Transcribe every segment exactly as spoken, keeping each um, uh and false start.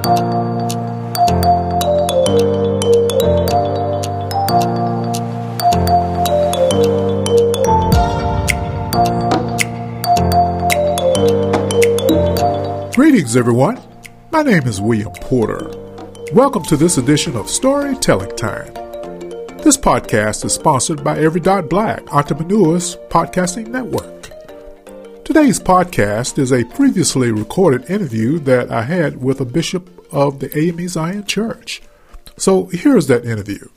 Greetings, everyone. My name is William Porter. Welcome to this edition of Storytelling Time. This podcast is sponsored by Every Dot Black, Entrepreneurs Podcasting Network. Today's podcast is a previously recorded interview that I had with a bishop of the A M E Zion Church. So here's that interview.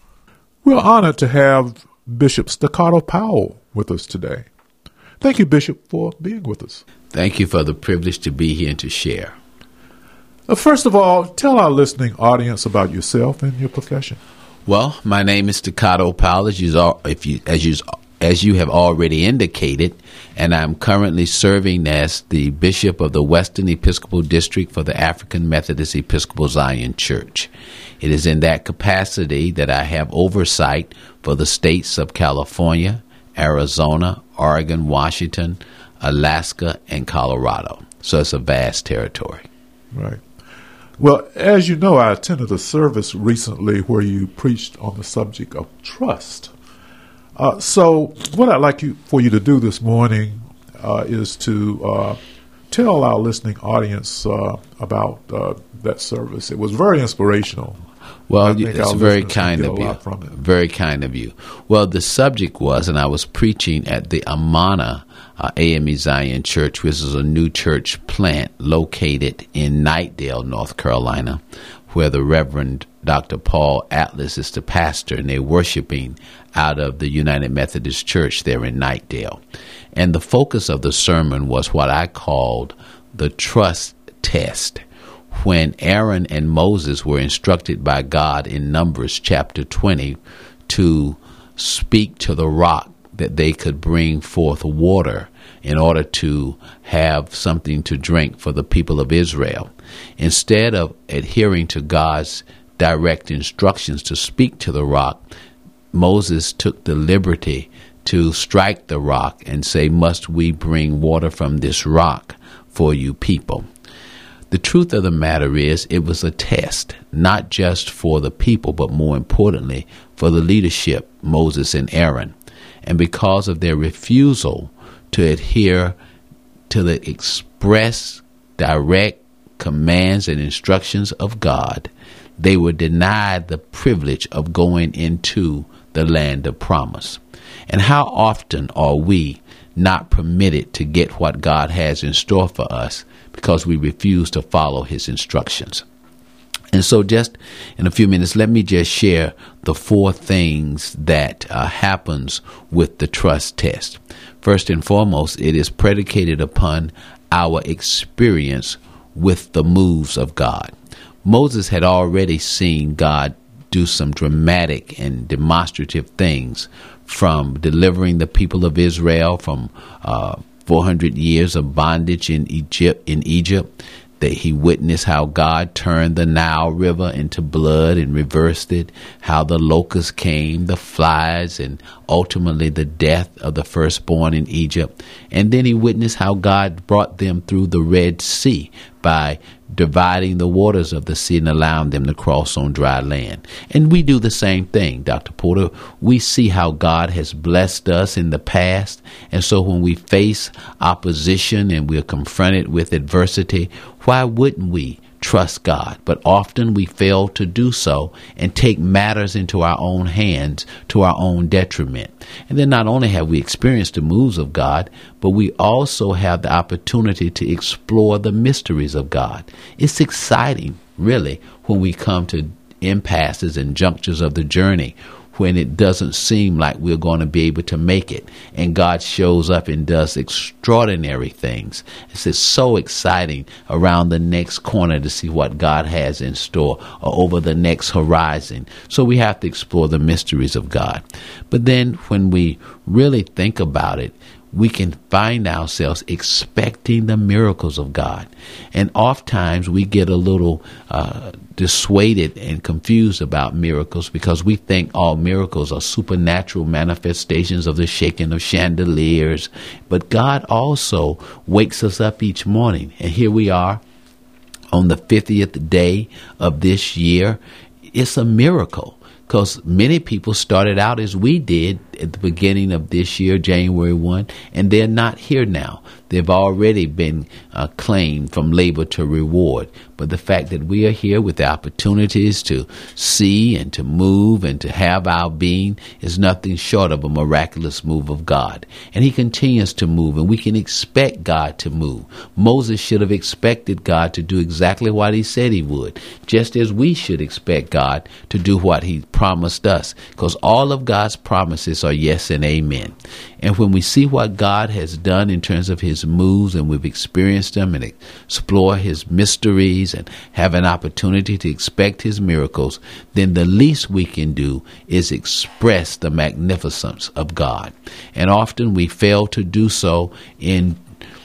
We're honored to have Bishop Staccato Powell with us today. Thank you, Bishop, for being with us. Thank you for the privilege to be here and to share. Uh, first of all, tell our listening audience about yourself and your profession. Well, my name is Staccato Powell, as you, if you, as you, as you have already indicated, and I'm currently serving as the Bishop of the Western Episcopal District for the African Methodist Episcopal Zion Church. It is in that capacity that I have oversight for the states of California, Arizona, Oregon, Washington, Alaska, and Colorado. So it's a vast territory. Right. Well, as you know, I attended a service recently where you preached on the subject of trust. Uh, so what I'd like you for you to do this morning uh, is to uh, tell our listening audience uh, about uh, that service. It was very inspirational. Well, it's very kind of you. Very kind of you. Well, the subject was, and I was preaching at the Amana uh, A M E Zion Church, which is a new church plant located in Knightdale, North Carolina, where the Reverend Doctor Paul Atlas is the pastor, and they're worshiping out of the United Methodist Church there in Knightdale. And the focus of the sermon was what I called the trust test. When Aaron and Moses were instructed by God in Numbers chapter twenty to speak to the rock that they could bring forth water in order to have something to drink for the people of Israel, instead of adhering to God's direct instructions to speak to the rock, Moses took the liberty to strike the rock and say, "Must we bring water from this rock for you people?" The truth of the matter is it was a test, not just for the people, but more importantly, for the leadership, Moses and Aaron. And because of their refusal to adhere to the express, direct commands and instructions of God, they were denied the privilege of going into the land of promise. And how often are we not permitted to get what God has in store for us because we refuse to follow his instructions? And so just in a few minutes, let me just share the four things that uh, happens with the trust test. First and foremost, it is predicated upon our experience with the moves of God. Moses had already seen God do some dramatic and demonstrative things, from delivering the people of Israel from uh, four hundred years of bondage in Egypt. In Egypt, that he witnessed how God turned the Nile River into blood and reversed it, how the locusts came, the flies, and ultimately the death of the firstborn in Egypt. And then he witnessed how God brought them through the Red Sea by dividing the waters of the sea and allowing them to cross on dry land. And we do the same thing, Doctor Porter. We see how God has blessed us in the past. And so when we face opposition and we're confronted with adversity, why wouldn't we trust God? But often we fail to do so and take matters into our own hands to our own detriment. And then not only have we experienced the moves of God, but we also have the opportunity to explore the mysteries of God. It's exciting, really, when we come to impasses and junctures of the journey when it doesn't seem like we're going to be able to make it, and God shows up and does extraordinary things. It's just so exciting around the next corner to see what God has in store, or over the next horizon. So we have to explore the mysteries of God. But then when we really think about it, we can find ourselves expecting the miracles of God. And oftentimes we get a little uh, dissuaded and confused about miracles because we think all miracles are supernatural manifestations of the shaking of chandeliers. But God also wakes us up each morning. And here we are, on the fiftieth day of this year, it's a miracle, because many people started out as we did at the beginning of this year, January first, and they're not here now. They've already been uh, claimed from labor to reward. But the fact that we are here with the opportunities to see and to move and to have our being is nothing short of a miraculous move of God. And he continues to move, and we can expect God to move. Moses should have expected God to do exactly what he said he would, just as we should expect God to do what he promised us, because all of God's promises are yes and amen. And when we see what God has done in terms of his moves, and we've experienced them and explore his mysteries and have an opportunity to expect his miracles, then the least we can do is express the magnificence of God. And often we fail to do so in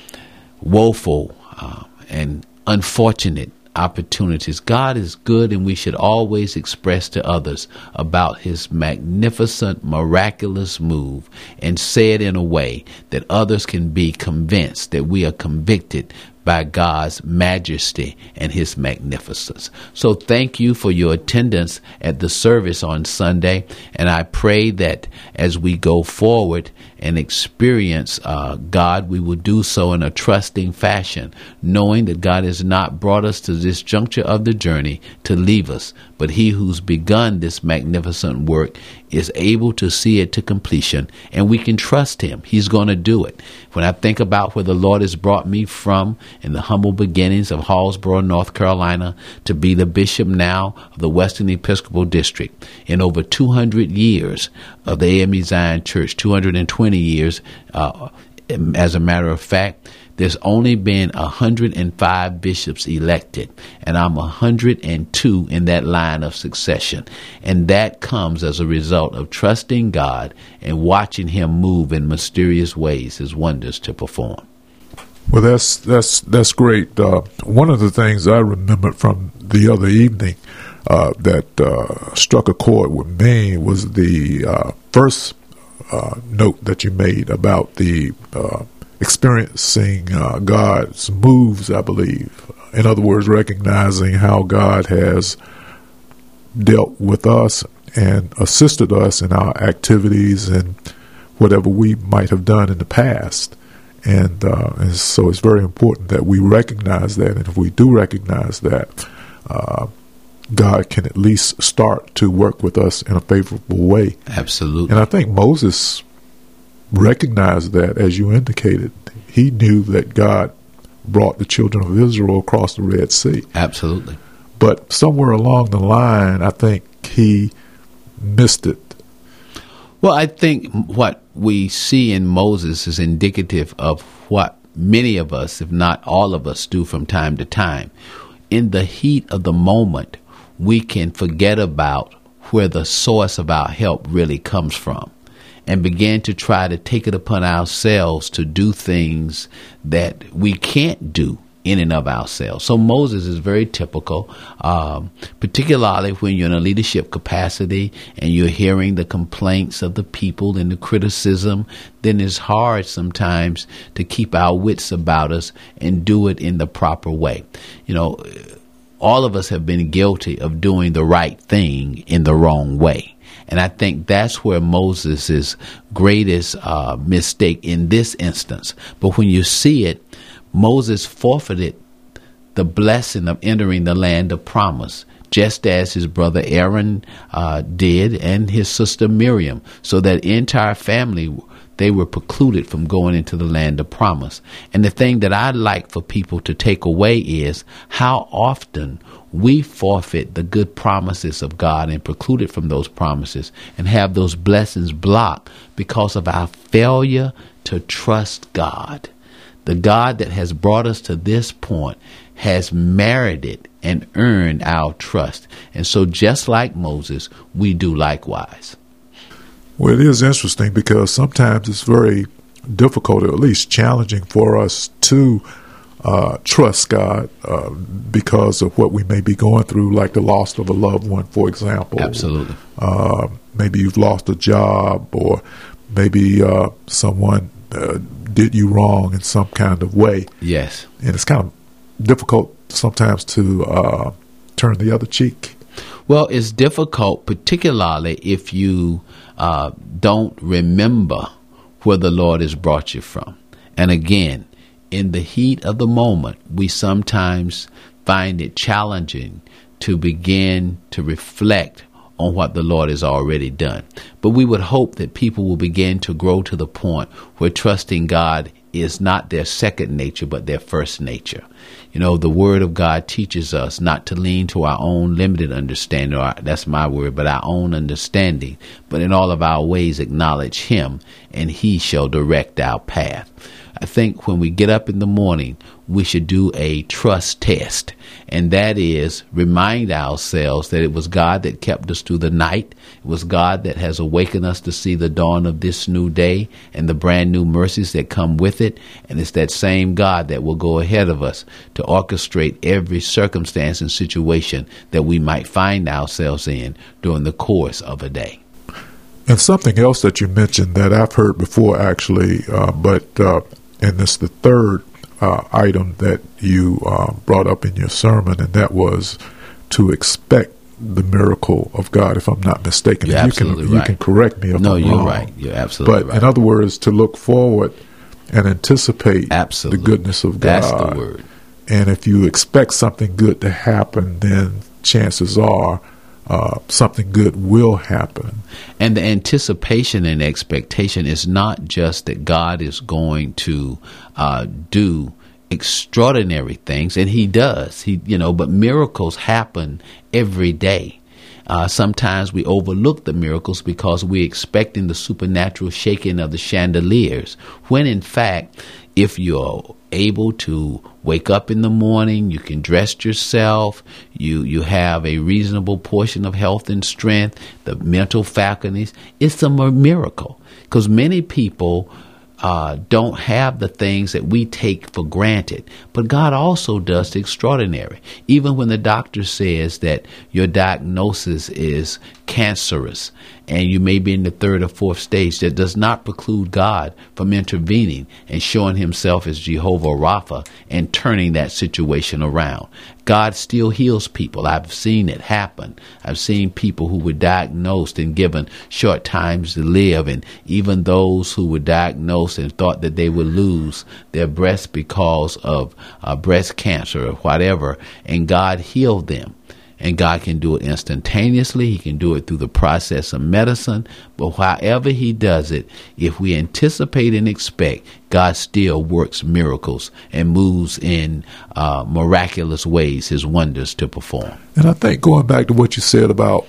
woeful uh, and unfortunate opportunities. God is good, and we should always express to others about his magnificent, miraculous move, and say it in a way that others can be convinced that we are convicted by God's majesty and his magnificence. So thank you for your attendance at the service on Sunday, and I pray that as we go forward and experience uh, God, we will do so in a trusting fashion, knowing that God has not brought us to this juncture of the journey to leave us, but he who's begun this magnificent work is able to see it to completion, and we can trust him. He's going to do it. When I think about where the Lord has brought me from in the humble beginnings of Hallsboro, North Carolina, to be the bishop now of the Western Episcopal District, in over two hundred years of the A M E Zion Church, two hundred twenty years, uh, as a matter of fact, there's only been one hundred five bishops elected, and I'm one hundred two in that line of succession. And that comes as a result of trusting God and watching him move in mysterious ways, his wonders to perform. Well, that's that's that's great. Uh, one of the things I remembered from the other evening uh, that uh, struck a chord with me was the uh, first uh, note that you made about the uh, experiencing uh, God's moves, I believe. In other words, recognizing how God has dealt with us and assisted us in our activities and whatever we might have done in the past. And, uh, and so it's very important that we recognize that. And if we do recognize that, uh, God can at least start to work with us in a favorable way. Absolutely. And I think Moses recognized that, as you indicated. He knew that God brought the children of Israel across the Red Sea. Absolutely. But somewhere along the line, I think he missed it. Well, I think what we see in Moses is indicative of what many of us, if not all of us, do from time to time. In the heat of the moment, we can forget about where the source of our help really comes from, and begin to try to take it upon ourselves to do things that we can't do in and of ourselves. So Moses is very typical, um, particularly when you're in a leadership capacity and you're hearing the complaints of the people and the criticism. Then it's hard sometimes to keep our wits about us and do it in the proper way. You know, all of us have been guilty of doing the right thing in the wrong way. And I think that's where Moses' greatest uh, mistake in this instance. But when you see it, Moses forfeited the blessing of entering the land of promise, just as his brother Aaron uh, did and his sister Miriam. So that entire family, they were precluded from going into the land of promise. And the thing that I'd like for people to take away is how often we forfeit the good promises of God and preclude it from those promises and have those blessings blocked because of our failure to trust God. The God that has brought us to this point has merited and earned our trust. And so just like Moses, we do likewise. Well, it is interesting because sometimes it's very difficult, or at least challenging for us to uh, trust God uh, because of what we may be going through, like the loss of a loved one, for example. Absolutely. Uh, maybe you've lost a job, or maybe uh, someone uh, did you wrong in some kind of way. Yes. And it's kind of difficult sometimes to uh, turn the other cheek? Well, it's difficult, particularly if you uh, don't remember where the Lord has brought you from. And again, in the heat of the moment, we sometimes find it challenging to begin to reflect on what the Lord has already done. But we would hope that people will begin to grow to the point where trusting God is not their second nature, but their first nature. You know, the Word of God teaches us not to lean to our own limited understanding, or that's my word, but our own understanding, but in all of our ways acknowledge Him, and He shall direct our path. I think when we get up in the morning, we should do a trust test, and that is remind ourselves that it was God that kept us through the night. It was God that has awakened us to see the dawn of this new day and the brand new mercies that come with it, and it's that same God that will go ahead of us to orchestrate every circumstance and situation that we might find ourselves in during the course of a day. And something else that you mentioned that I've heard before, actually, uh, but uh, and it's the third uh, item that you uh, brought up in your sermon, and that was to expect the miracle of God, if I'm not mistaken. You're you absolutely can, right. You can correct me if no, I'm you're wrong. right. You're absolutely but right. But in other words, to look forward and anticipate absolutely. the goodness of God. That's the word. And if you expect something good to happen, then chances are uh, something good will happen. And the anticipation and expectation is not just that God is going to uh, do extraordinary things, and He does. He, you know, but miracles happen every day. Uh, sometimes we overlook the miracles because we're expecting the supernatural shaking of the chandeliers, when in fact, if you're able to wake up in the morning, you can dress yourself, you you have a reasonable portion of health and strength, the mental faculties, it's a miracle. Because many people uh, don't have the things that we take for granted. But God also does the extraordinary. Even when the doctor says that your diagnosis is cancerous and you may be in the third or fourth stage, that does not preclude God from intervening and showing Himself as Jehovah Rapha and turning that situation around. God still heals people. I've seen it happen. I've seen people who were diagnosed and given short times to live, and even those who were diagnosed and thought that they would lose their breast because of uh, breast cancer or whatever, and God healed them. And God can do it instantaneously. He can do it through the process of medicine. But however He does it, if we anticipate and expect, God still works miracles and moves in uh, miraculous ways His wonders to perform. And I think going back to what you said about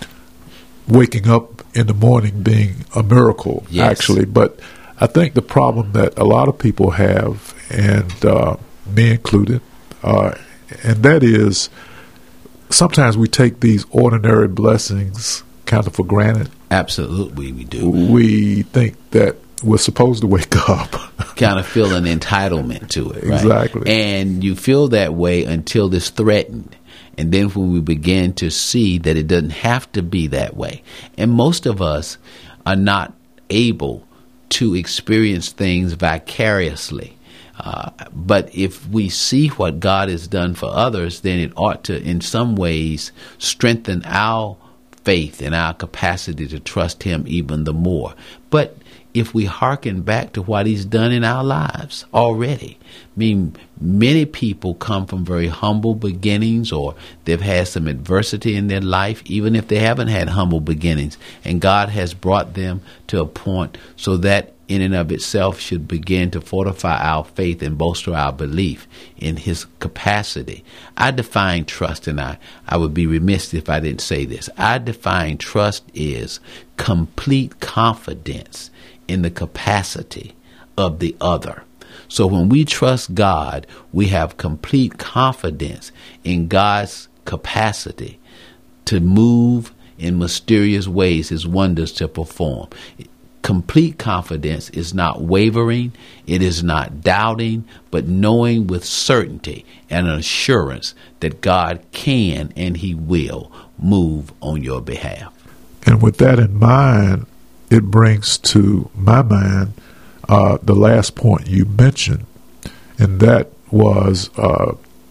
waking up in the morning being a miracle, yes. actually. But I think the problem that a lot of people have, and uh, me included, uh, and that is, sometimes we take these ordinary blessings kind of for granted. Absolutely, we do. We think that we're supposed to wake up. Kind of feel an entitlement to it, right? Exactly. And you feel that way until it's threatened. And then when we begin to see that it doesn't have to be that way. And most of us are not able to experience things vicariously. Uh, but if we see what God has done for others, then it ought to, in some ways, strengthen our faith and our capacity to trust Him even the more. But if we hearken back to what He's done in our lives already, I mean, many people come from very humble beginnings, or they've had some adversity in their life, even if they haven't had humble beginnings, and God has brought them to a point so that in and of itself should begin to fortify our faith and bolster our belief in His capacity. I define trust, and I, I would be remiss if I didn't say this. I define trust is complete confidence in the capacity of the other. So when we trust God, we have complete confidence in God's capacity to move in mysterious ways, His wonders to perform. Complete confidence is not wavering, it is not doubting, but knowing with certainty and an assurance that God can and He will move on your behalf. And with that in mind, it brings to my mind uh, the last point you mentioned, and that was uh,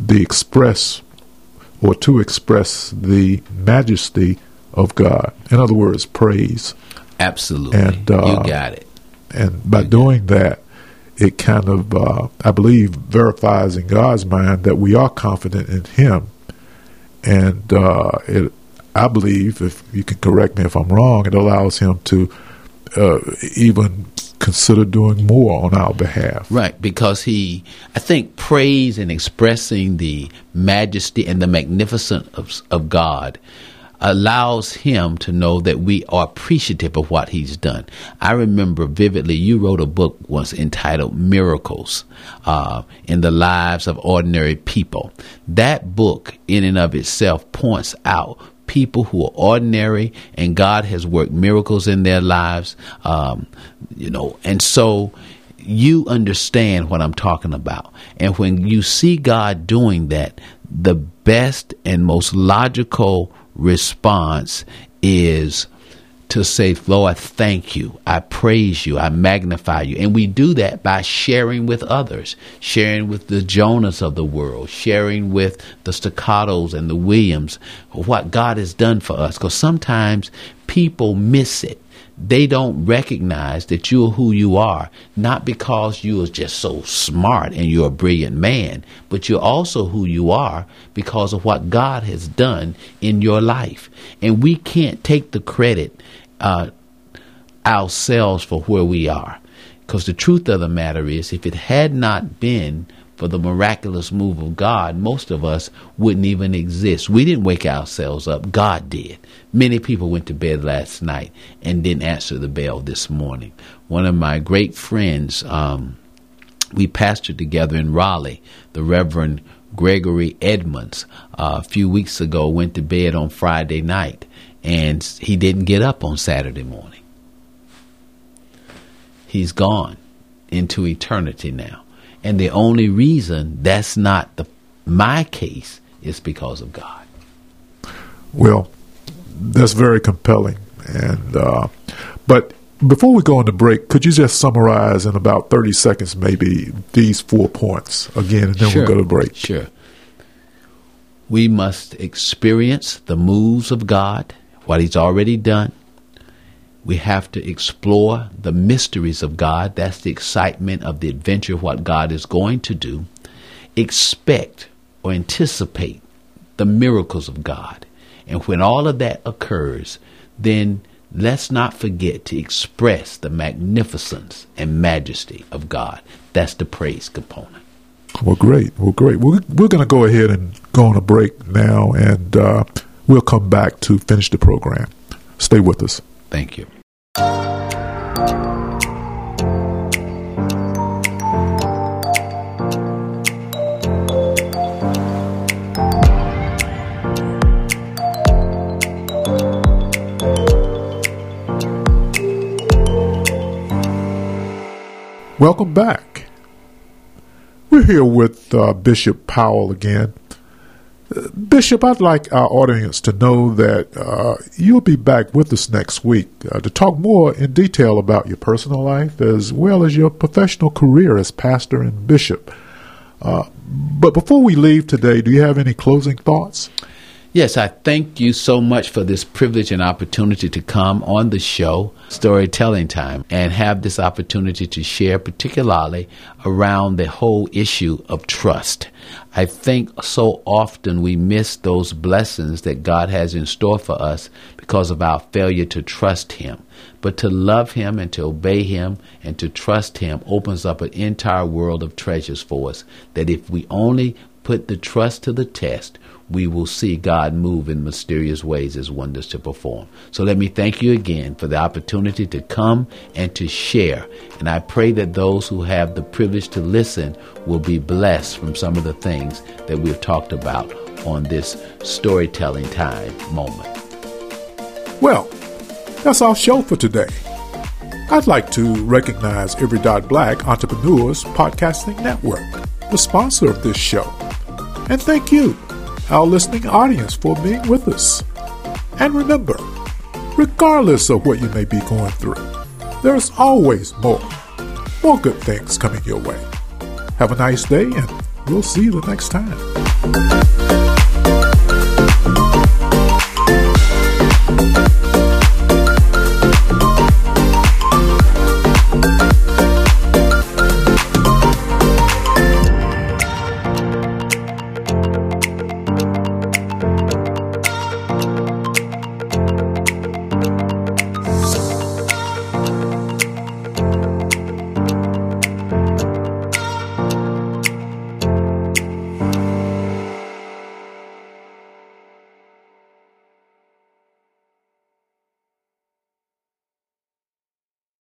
the express or to express the majesty of God. In other words, praise. Absolutely. And, uh, you got it. And by doing that, it kind of, uh, I believe, verifies in God's mind that we are confident in Him. And uh, it, I believe, if you can correct me if I'm wrong, it allows Him to uh, even consider doing more on our behalf. Right, because He, I think, praise and expressing the majesty and the magnificence of, of God allows Him to know that we are appreciative of what He's done. I remember vividly, you wrote a book once entitled Miracles uh, in the Lives of Ordinary People. That book in and of itself points out people who are ordinary, and God has worked miracles in their lives, um, you know, and so you understand what I'm talking about. And when you see God doing that, the best and most logical response is to say, Lord, thank you. I praise you. I magnify you. And we do that by sharing with others, sharing with the Jonas of the world, sharing with the Staccatos and the Williams, what God has done for us. Because sometimes people miss it. They don't recognize that you're who you are, not because you are just so smart and you're a brilliant man, but you're also who you are because of what God has done in your life. And we can't take the credit uh, ourselves for where we are, because the truth of the matter is, if it had not been for the miraculous move of God, most of us wouldn't even exist. We didn't wake ourselves up. God did. Many people went to bed last night and didn't answer the bell this morning. One of my great friends, um, we pastored together in Raleigh, the Reverend Gregory Edmonds, uh, a few weeks ago went to bed on Friday night, and he didn't get up on Saturday morning. He's gone into eternity now. And the only reason that's not the my case is because of God. Well, that's very compelling. And uh, but before we go on the break, could you just summarize in about thirty seconds maybe these four points again, and then Sure. we'll go to break? Sure. We must experience the moves of God, what He's already done. We have to explore the mysteries of God. That's the excitement of the adventure of what God is going to do. Expect or anticipate the miracles of God. And when all of that occurs, then let's not forget to express the magnificence and majesty of God. That's the praise component. Well, great. Well, great. We're, we're going to go ahead and go on a break now, and uh, we'll come back to finish the program. Stay with us. Thank you. Welcome back. We're here with uh, Bishop Powell again. Uh, Bishop, I'd like our audience to know that uh, you'll be back with us next week uh, to talk more in detail about your personal life as well as your professional career as pastor and bishop. Uh, but before we leave today, do you have any closing thoughts? Yes, I thank you so much for this privilege and opportunity to come on the show, Storytelling Time, and have this opportunity to share particularly around the whole issue of trust. I think so often we miss those blessings that God has in store for us because of our failure to trust Him. But to love Him and to obey Him and to trust Him opens up an entire world of treasures for us, that if we only put the trust to the test, we will see God move in mysterious ways as wonders to perform. So let me thank you again for the opportunity to come and to share. And I pray that those who have the privilege to listen will be blessed from some of the things that we've talked about on this Storytelling Time moment. Well, that's our show for today. I'd like to recognize Every Dot Black Entrepreneurs Podcasting Network, the sponsor of this show. And thank you, our listening audience, for being with us. And remember, regardless of what you may be going through, there's always more, more good things coming your way. Have a nice day, and we'll see you the next time. Bye.